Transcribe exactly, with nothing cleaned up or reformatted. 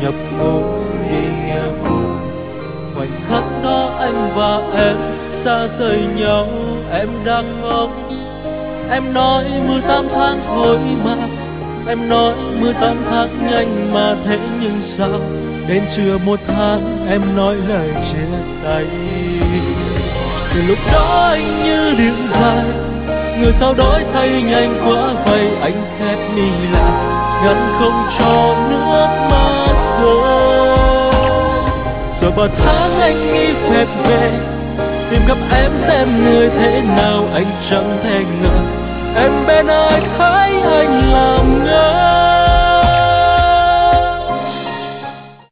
nhập vô ý nghĩa buồn. Khoảnh khắc đó anh và em xa rời nhau, em đang ngốc. Em nói mưa tám tháng thôi mà, em nói mưa tám tháng nhanh mà, thế nhưng sao đến trưa một tháng em nói lời chia tay. Từ lúc đó anh như điện dài, người sao đổi thay nhanh quá vậy. Anh khép mi lại ngăn không cho nước mắt rơi. Rồi một tháng anh nghĩ phép về tìm gặp em xem người thế nào, anh chẳng thể ngờ em bên ai thấy anh làm ngơ.